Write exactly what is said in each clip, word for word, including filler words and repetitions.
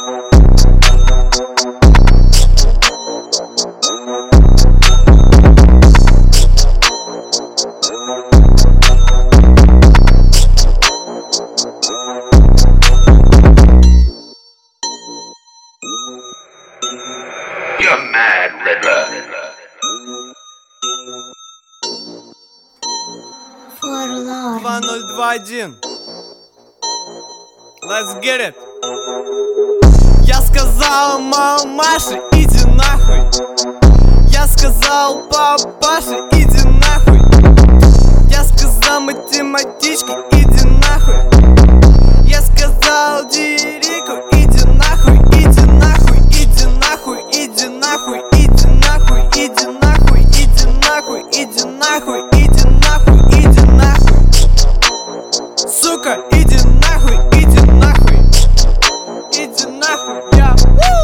You're mad, Riddler. два ноль два один. Let's get it. Я сказал мамаше, иди нахуй. Я сказал папаше, иди нахуй. Я сказал математичке, иди нахуй. Я сказал Дирику, иди нахуй, иди нахуй, иди нахуй, иди нахуй, иди нахуй, иди нахуй, иди нахуй, иди нахуй, иди нахуй, иди нахуй. Сука, иди нахуй, иди нахуй, иди нахуй, я.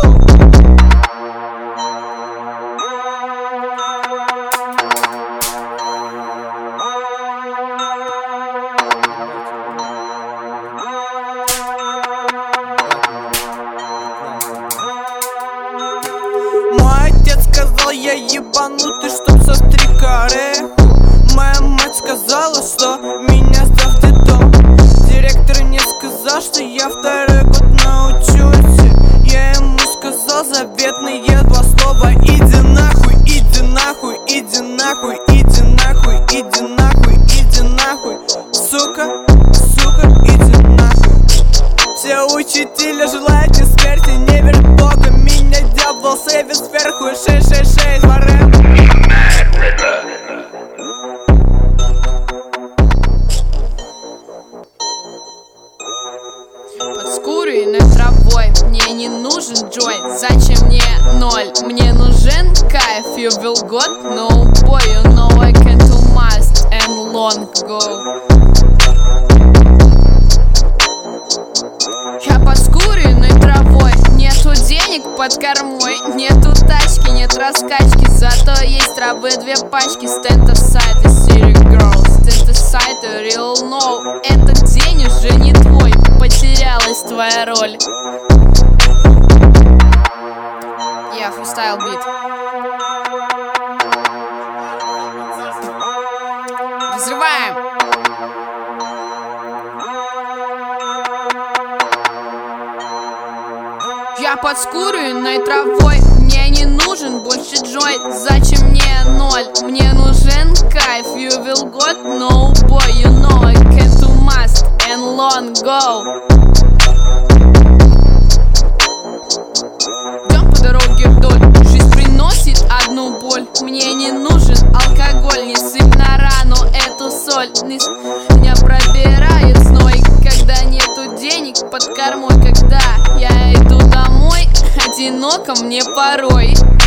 Мой отец сказал, я ебанутый, чтоб состриг ореху. Моя мать сказала, что меня сдав в детдом. Директор мне сказал, что я второй год научусь. Я ему сказал заветные два слова: иди нахуй, иди нахуй, иди нахуй, иди нахуй, иди нахуй, иди нахуй. Сука, сука, иди нахуй. Все учителя желают мне смерти, не верь в Бога. Меня дьявол сейвит сверху, шесть шесть шесть варен. Под скуренной травой мне не нужен джойнт. Зачем мне ноль? Мне нужен кайф. You will got no boy. You know I can do must and long go. Я под скуренной травой. Нету денег под кормой. Нету тачки, нет раскачки. Зато есть травы две пачки. Stand aside, the city girl. Stand aside, the real no. Этот день уже не твой. Потерялась твоя роль. Я фристайл бит. Взрываем. Я под скуренной травой. Мне не нужен больше джой. Зачем мне ноль? Мне нужен кайф. You will got no boy. You know I can do must and long go. Идем по дороге вдоль. Жизнь приносит одну боль. Мне не нужен алкоголь. Не сыпь на рану эту соль. Меня пробирает зной, когда нету денег под кормой. Когда я иду домой, одиноко мне порой.